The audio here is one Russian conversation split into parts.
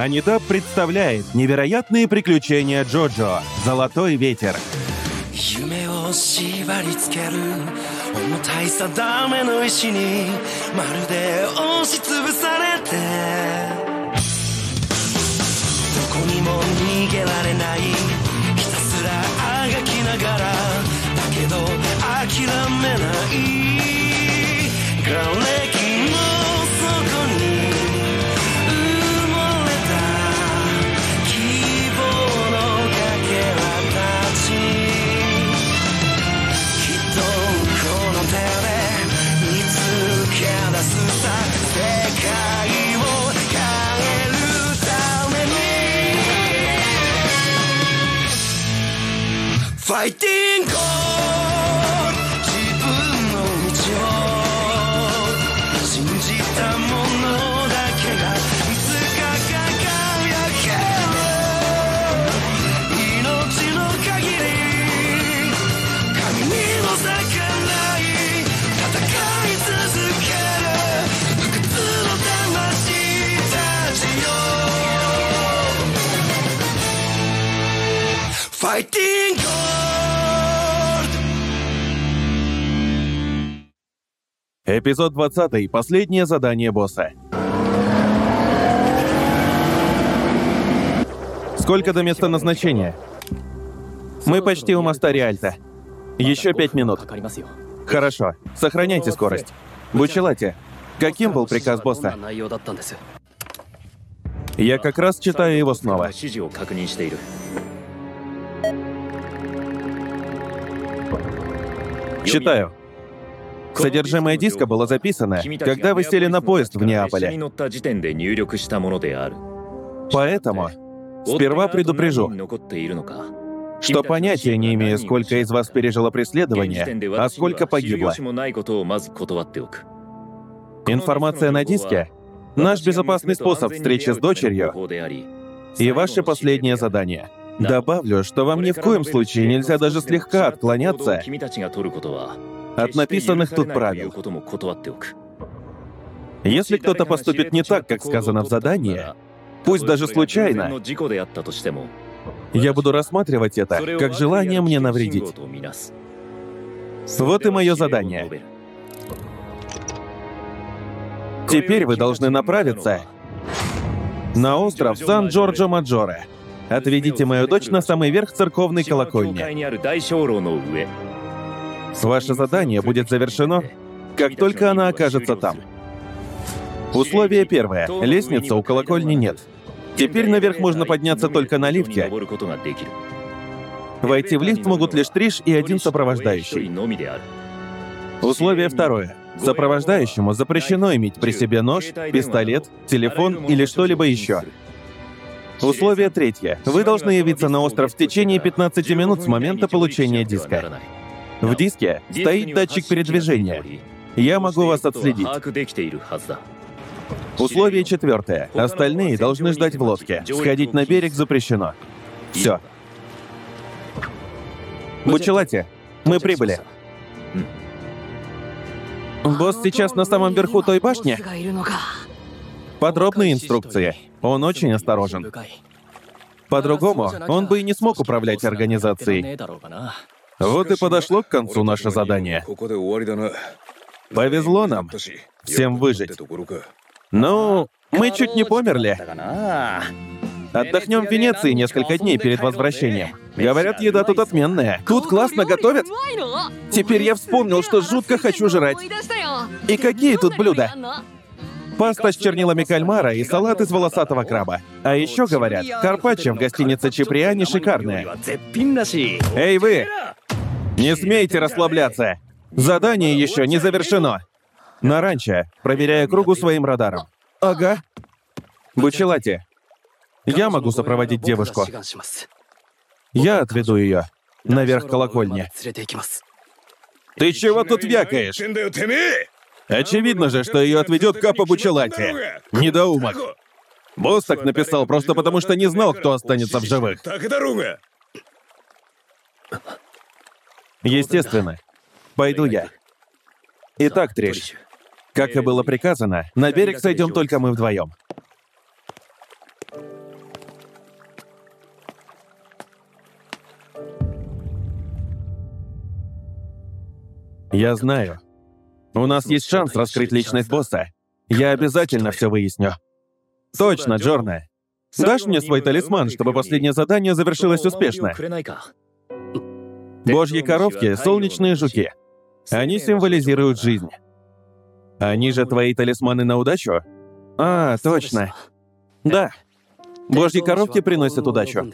Анидаб представляет невероятные приключения Джоджо «Золотой ветер». 夢を縛り付ける重たい定めの石にまるで押しつぶされてどこにも逃げられないひたすらあがきながらだけど諦めない瓦礫の底に埋もれた希望のかけらたち見つけ出すさ世界を変えるためにファイティング自分の道を信じたものだけがいつか輝ける命の限り神の魚Fighting Gold! Эпизод 20. Последнее задание босса. Сколько до места назначения? Мы почти у моста Риальто. Еще 5 минут. Хорошо. Сохраняйте скорость. Бучелати, каким был приказ босса? Я как раз читаю его снова. Читаю. Содержимое диска было записано, когда вы сели на поезд в Неаполе. Поэтому сперва предупрежу, что понятия не имею, сколько из вас пережило преследование, а сколько погибло. Информация на диске — наш безопасный способ встречи с дочерью и ваше последнее задание. Добавлю, что вам ни в коем случае нельзя даже слегка отклоняться от написанных тут правил. Если кто-то поступит не так, как сказано в задании, пусть даже случайно, я буду рассматривать это как желание мне навредить. Вот и мое задание. Теперь вы должны направиться на остров Сан-Джорджо-Маджоре. Отведите мою дочь на самый верх церковной колокольни. Ваше задание будет завершено, как только она окажется там. Условие первое. Лестницы у колокольни нет. Теперь наверх можно подняться только на лифте. Войти в лифт могут лишь Триш и один сопровождающий. Условие второе. Сопровождающему запрещено иметь при себе нож, пистолет, телефон или что-либо еще. Условие третье. Вы должны явиться на остров в течение 15 минут с момента получения диска. В диске стоит датчик передвижения. Я могу вас отследить. Условие четвертое. Остальные должны ждать в лодке. Сходить на берег запрещено. Все. Бучелати, мы прибыли. Босс сейчас на самом верху той башни? Подробные инструкции. Он очень осторожен. По-другому, он бы и не смог управлять организацией. Вот и подошло к концу наше задание. Повезло нам всем выжить. Ну, мы чуть не померли. Отдохнем в Венеции несколько дней перед возвращением. Говорят, еда тут отменная. Тут классно готовят. Теперь я вспомнил, что жутко хочу жрать. И какие тут блюда? Паста с чернилами кальмара и салат из волосатого краба. А еще говорят, карпаччо в гостинице Чиприани шикарное. Эй вы! Не смейте расслабляться! Задание еще не завершено. На ранчо, проверяя кругу своим радаром. Ага. Бучелати, я могу сопроводить девушку. Я отведу ее наверх колокольни. Ты чего тут вякаешь? Очевидно же, что ее отведет Капа Бучелати. Недоумок. Босс так написал просто потому, что не знал, кто останется в живых. Естественно. Пойду я. Итак, Триш, как и было приказано, на берег сойдем только мы вдвоем. Я знаю. У нас есть шанс раскрыть личность босса. Я обязательно все выясню. Точно, Джорна. Дашь мне свой талисман, чтобы последнее задание завершилось успешно? Божьи коровки — солнечные жуки. Они символизируют жизнь. Они же твои талисманы на удачу? А, точно. Да. Божьи коровки приносят удачу.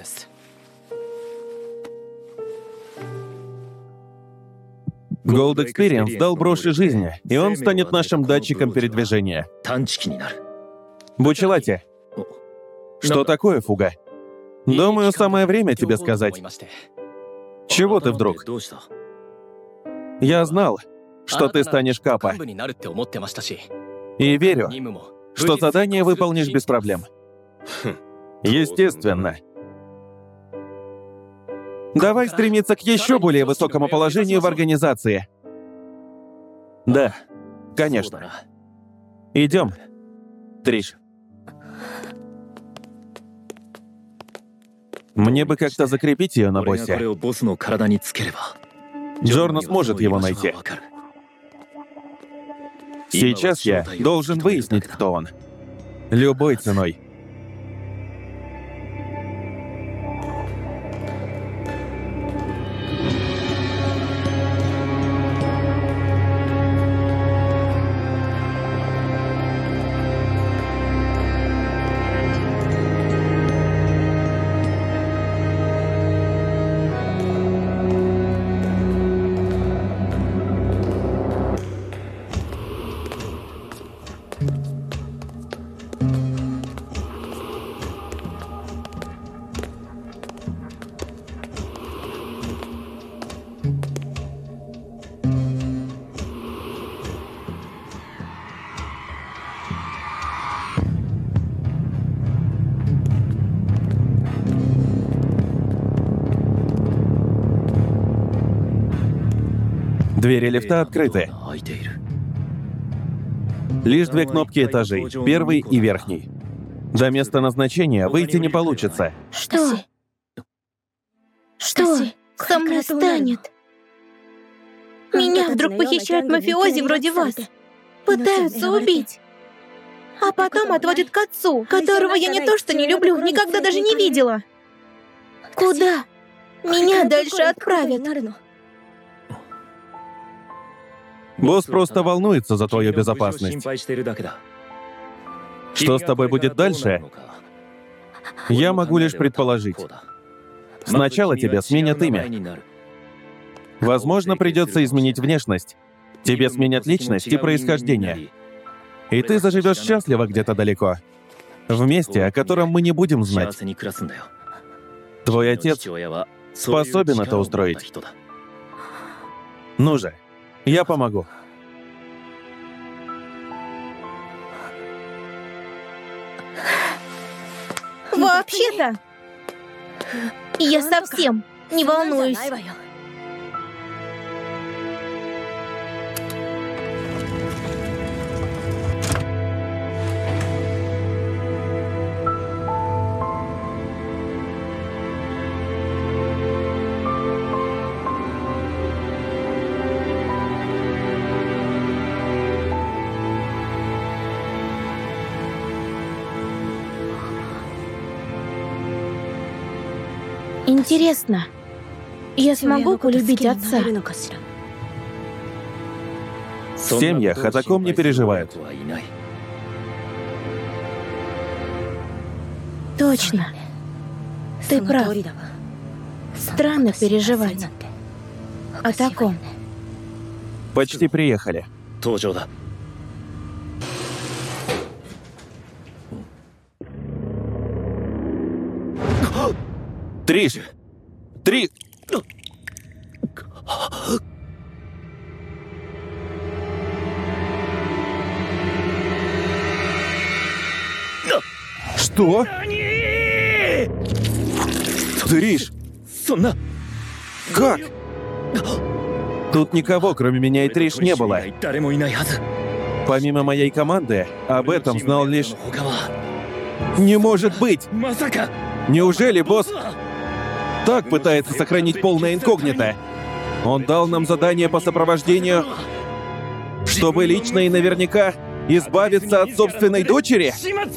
Gold Experience дал броши жизни, и он станет нашим датчиком передвижения. Бучелати, что такое фуга? Думаю, самое время тебе сказать. Чего ты вдруг? Я знал, что ты станешь Капа. И верю, что задание выполнишь без проблем. Естественно. Давай стремиться к еще более высокому положению в организации. Да, конечно. Идем, Триш. Мне бы как-то закрепить ее на боссе. Джорна сможет его найти. Сейчас я должен выяснить, кто он. Любой ценой. Двери лифта открыты. Лишь две кнопки этажей, первый и верхний. До места назначения выйти не получится. Что? Что со мной станет? Меня вдруг похищают мафиози вроде вас. Пытаются убить. А потом отводят к отцу, которого я не то что не люблю, никогда даже не видела. Куда? Меня дальше отправят. Босс просто волнуется за твою безопасность. Что с тобой будет дальше, я могу лишь предположить. Сначала тебя сменят имя. Возможно, придется изменить внешность. Тебе сменят личность и происхождение. И ты заживешь счастливо где-то далеко. В месте, о котором мы не будем знать. Твой отец способен это устроить. Ну же, я помогу. Вообще-то, я совсем не волнуюсь. Интересно, я смогу полюбить отца? В семьях о таком не переживают. Точно. Ты прав. Странно переживать о таком. Почти приехали. Триш! Три! Что? Триш! Как? Тут никого, кроме меня и Триш, не было. Помимо моей команды, об этом знал лишь... Не может быть! Неужели босс так пытается сохранить полное инкогнито? Он дал нам задание по сопровождению, чтобы лично и наверняка избавиться от собственной дочери?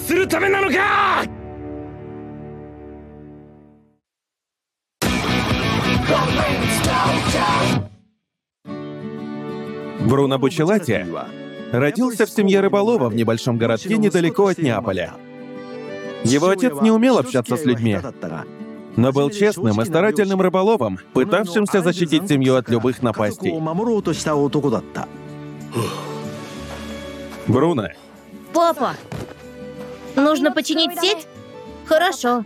Бруно Бучелати родился в семье рыболова в небольшом городке недалеко от Неаполя. Его отец не умел общаться с людьми, но был честным и старательным рыболовом, пытавшимся защитить семью от любых напастей. Бруно. Папа, нужно починить сеть? Хорошо.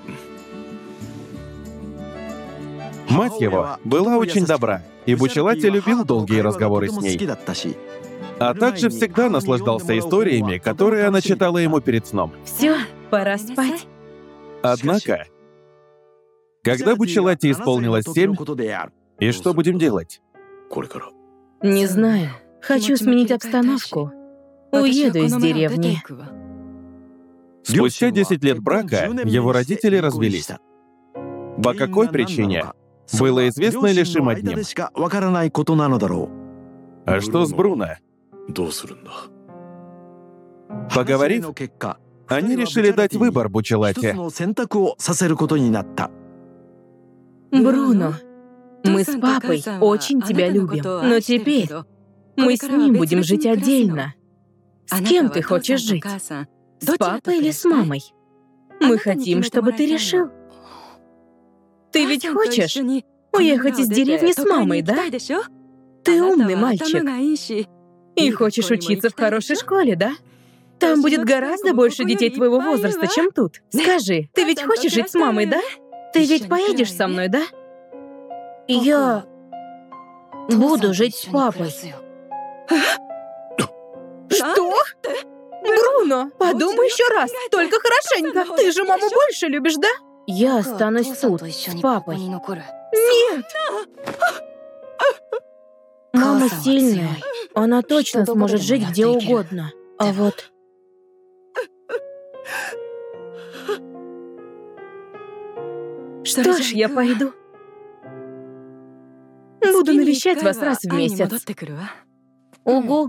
Мать его была очень добра, и Бучелати любил долгие разговоры с ней, а также всегда наслаждался историями, которые она читала ему перед сном. Все, пора спать. Однако, когда Бучелати исполнилось 7, и что будем делать? Не знаю. Хочу сменить обстановку. Уеду из деревни. Спустя 10 лет брака его родители развелись. По какой причине? Было известно лишь им одним. А что с Бруно? Поговорив, они решили дать выбор Бучелати. Бруно, мы с папой очень тебя любим, но теперь мы с ним будем жить отдельно. С кем ты хочешь жить? С папой или с мамой? Мы хотим, чтобы ты решил. Ты ведь хочешь уехать из деревни с мамой, да? Ты умный мальчик. И хочешь учиться в хорошей школе, да? Там будет гораздо больше детей твоего возраста, чем тут. Скажи, ты ведь хочешь жить с мамой, да? Ты ведь поедешь со мной, да? Я буду жить с папой. Что? Бруно, подумай еще раз, только хорошенько. Ты же маму больше любишь, да? Я останусь тут, с папой. Нет! Мама сильная. Она точно сможет жить где угодно. А вот... Что ж, я пойду. Буду навещать вас раз в месяц. Угу.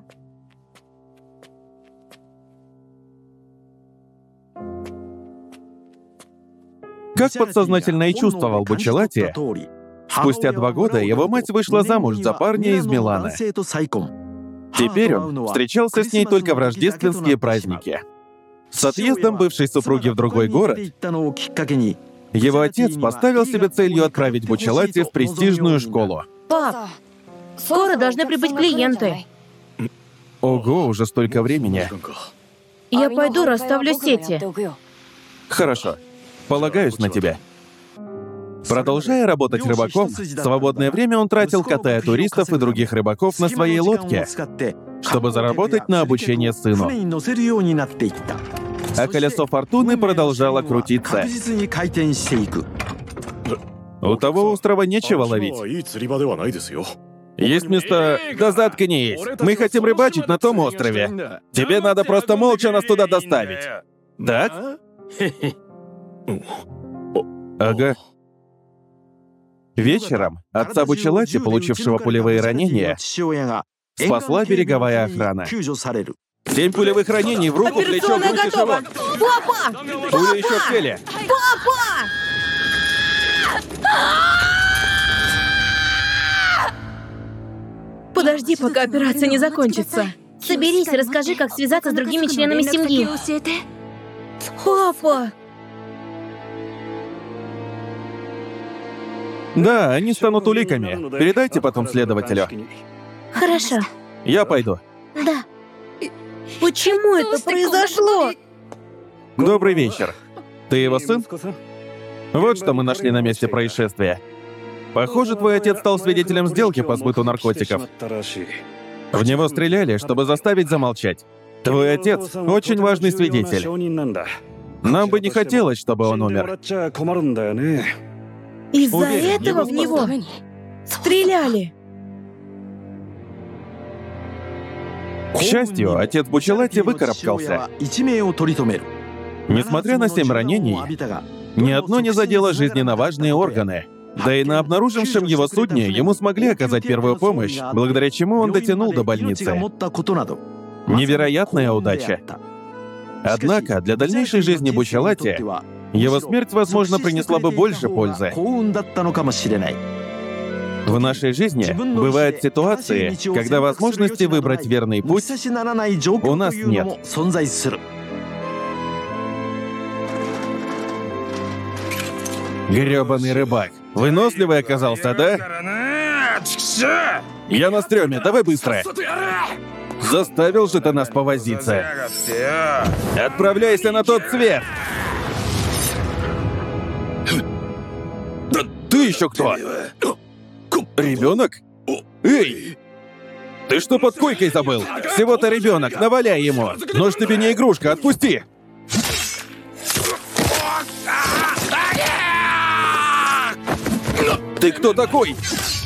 Как подсознательно и чувствовал Бучелати, спустя 2 года его мать вышла замуж за парня из Милана. Теперь он встречался с ней только в рождественские праздники. С отъездом бывшей супруги в другой город, его отец поставил себе целью отправить Бучелати в престижную школу. Пап, скоро должны прибыть клиенты. Ого, уже столько времени. Я пойду расставлю сети. Хорошо, полагаюсь на тебя. Продолжая работать рыбаком, свободное время он тратил, катая туристов и других рыбаков на своей лодке, чтобы заработать на обучение сыну. А колесо фортуны продолжало крутиться. У того острова нечего ловить. Есть место... Да заткнись! Мы хотим рыбачить на том острове. Тебе надо просто молча нас туда доставить. Так? Ага. Вечером отца Бучелати, получившего пулевые ранения, спасла береговая охрана. 7 пулевых ранений в руку, плечо, грудь и живот. Папа! Пуля еще в теле. Папа! Подожди, пока операция не закончится. Соберись и расскажи, как связаться с другими членами семьи. Папа! Да, они станут уликами. Передайте потом следователю. Хорошо. Я пойду. Да. Почему это произошло? Добрый вечер. Ты его сын? Вот что мы нашли на месте происшествия. Похоже, твой отец стал свидетелем сделки по сбыту наркотиков. В него стреляли, чтобы заставить замолчать. Твой отец — очень важный свидетель. Нам бы не хотелось, чтобы он умер. Из-за Уверен, этого его в него стреляли. К счастью, отец Бучелати выкарабкался. Несмотря на 7 ранений, ни одно не задело жизненно важные органы. Да и на обнаружившем его судне ему смогли оказать первую помощь, благодаря чему он дотянул до больницы. Невероятная удача. Однако для дальнейшей жизни Бучалати его смерть, возможно, принесла бы больше пользы. В нашей жизни бывают ситуации, когда возможности выбрать верный путь у нас нет. Грёбаный рыбак. Выносливый оказался, да? Я на стрёме, давай быстро. Заставил же ты нас повозиться. Отправляйся на тот свет. Да ты еще кто? Ребенок? Эй! Ты что под койкой забыл? Всего-то ребенок, наваляй ему. Нож тебе не игрушка, отпусти. Ты кто такой?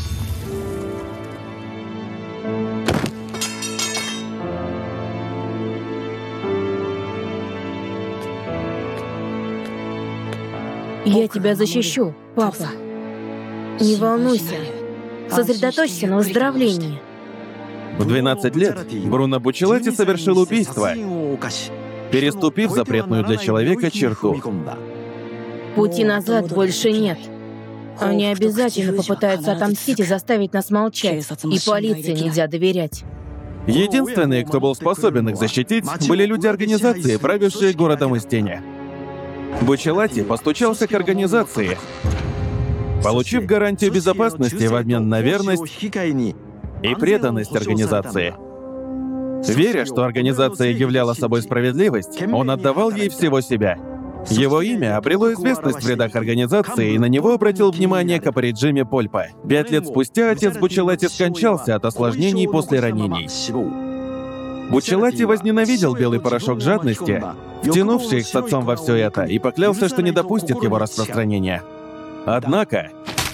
Я тебя защищу, папа. Не волнуйся. Сосредоточься на выздоровлении. В 12 лет Бруно Бучалати совершил убийство, переступив запретную для человека черту. Пути назад больше нет. Они обязательно попытаются отомстить и заставить нас молчать. И полиции нельзя доверять. Единственные, кто был способен их защитить, были люди организации, правившие городом из тени. Бучалати постучался к организации, получив гарантию безопасности в обмен на верность и преданность организации. Веря, что организация являла собой справедливость, он отдавал ей всего себя. Его имя обрело известность в рядах организации, и на него обратил внимание Капориджими Польпа. 5 лет спустя отец Бучалати скончался от осложнений после ранений. Бучалати возненавидел белый порошок жадности, втянувший их с отцом во все это, и поклялся, что не допустит его распространения. Однако...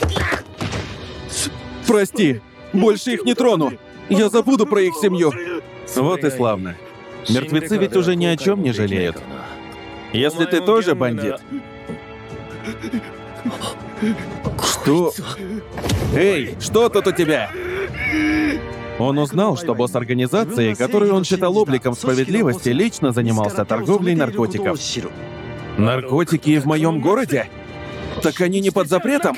Прости, больше их не трону. Я забуду про их семью. Вот и славно. Мертвецы ведь уже ни о чем не жалеют. Если ты тоже бандит... Что? Эй, что тут у тебя? Он узнал, что босс организации, которую он считал обликом справедливости, лично занимался торговлей наркотиков. Наркотики в моем городе? Так они не под запретом?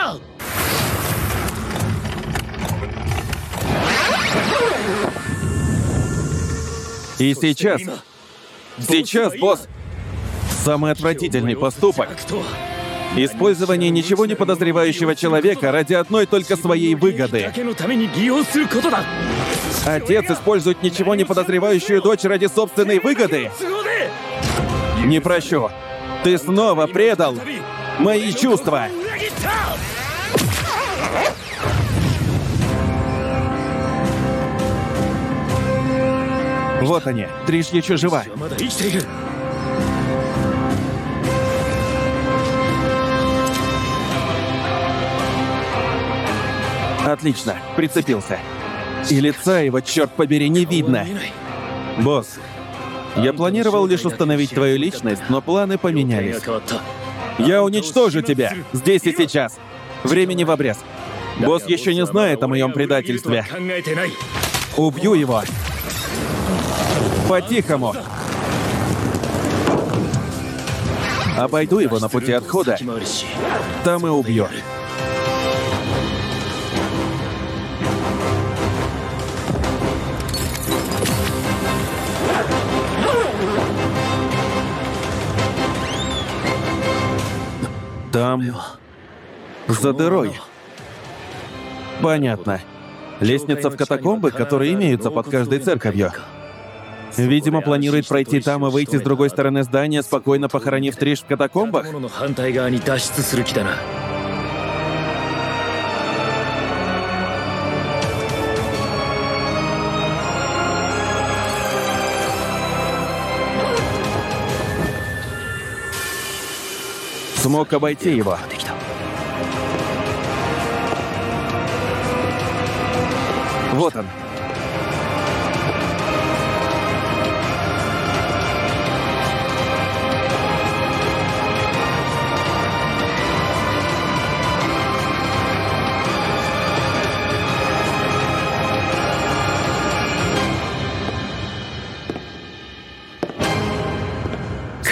И сейчас, босс, самый отвратительный поступок — использование ничего не подозревающего человека ради одной только своей выгоды. Отец использует ничего не подозревающую дочь ради собственной выгоды? Не прощу. Ты снова предал мои чувства. Вот они, Триш еще жива. Отлично, прицепился. И лица его, черт побери, не видно. Босс, я планировал лишь установить твою личность, но планы поменялись. Я уничтожу тебя, здесь и сейчас. Времени в обрез. Босс еще не знает о моем предательстве. Убью его. По-тихому. Обойду его на пути отхода. Там и убью. Там... за дырой. Понятно. Лестница в катакомбы, которые имеются под каждой церковью. Видимо, планирует пройти там и выйти с другой стороны здания, спокойно похоронив Триш в катакомбах? Смог обойти его. Вот он.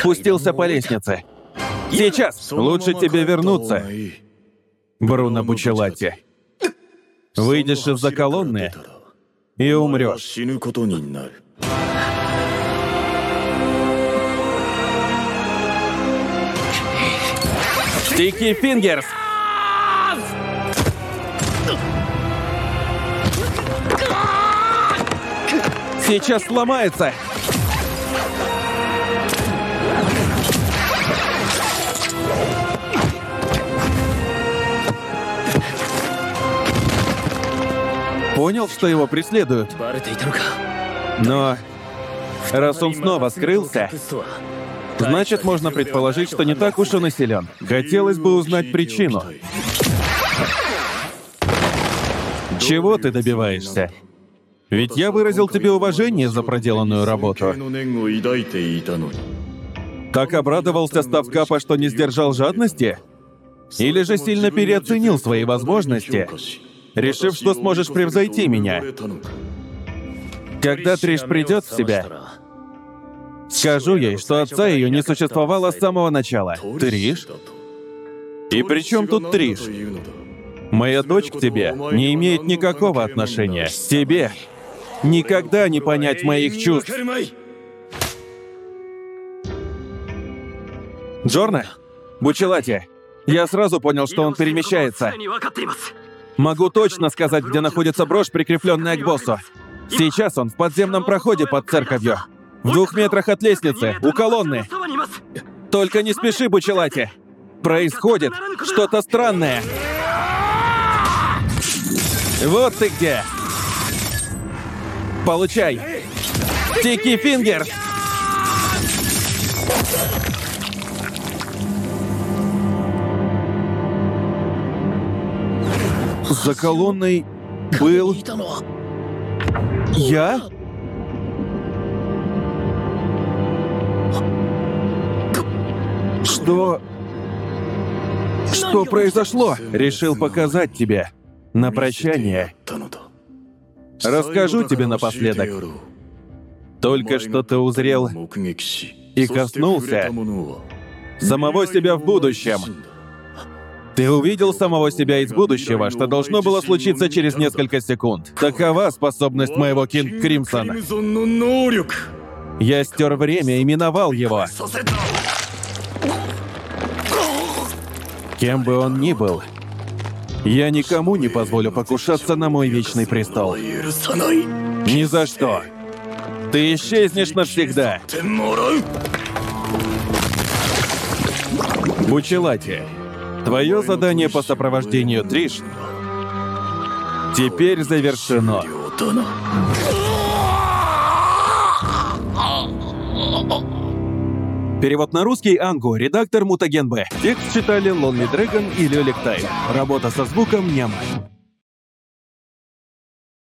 Спустился по лестнице. Сейчас! Лучше тебе вернуться, Бруно Бучелати. Выйдешь из-за колонны и умрешь. Стики Фингерс! Сейчас сломается! Понял, что его преследуют. Но раз он снова скрылся, значит, можно предположить, что не так уж он и силен. Хотелось бы узнать причину. Чего ты добиваешься? Ведь я выразил тебе уважение за проделанную работу. Так обрадовался, став Капа, что не сдержал жадности? Или же сильно переоценил свои возможности, решив, что сможешь превзойти меня? Когда Триш придет в себя, скажу ей, что отца ее не существовало с самого начала. Триш? И при чем тут Триш? Моя дочь к тебе не имеет никакого отношения. Тебе никогда не понять моих чувств. Джорна? Бучелати, я сразу понял, что он перемещается. Могу точно сказать, где находится брошь, прикрепленная к боссу. Сейчас он в подземном проходе под церковью. В 2 метрах от лестницы, у колонны. Только не спеши, Бучелати. Происходит что-то странное. Вот ты где. Получай. Стики Фингер. За колонной был... Я? Что произошло? Решил показать тебе. На прощание. Расскажу тебе напоследок. Только что ты узрел и коснулся самого себя в будущем. Ты увидел самого себя из будущего, что должно было случиться через несколько секунд. Такова способность моего Кинг Кримсона. Я стер время и миновал его. Кем бы он ни был, я никому не позволю покушаться на мой вечный престол. Ни за что. Ты исчезнешь навсегда. Бучелати, твое задание по сопровождению Триш теперь завершено. Перевод на русский Ангу, редактор Мутаген Б. Текст читали Lonely Dragon и Лёлик Тай. Работа со звуком Няма.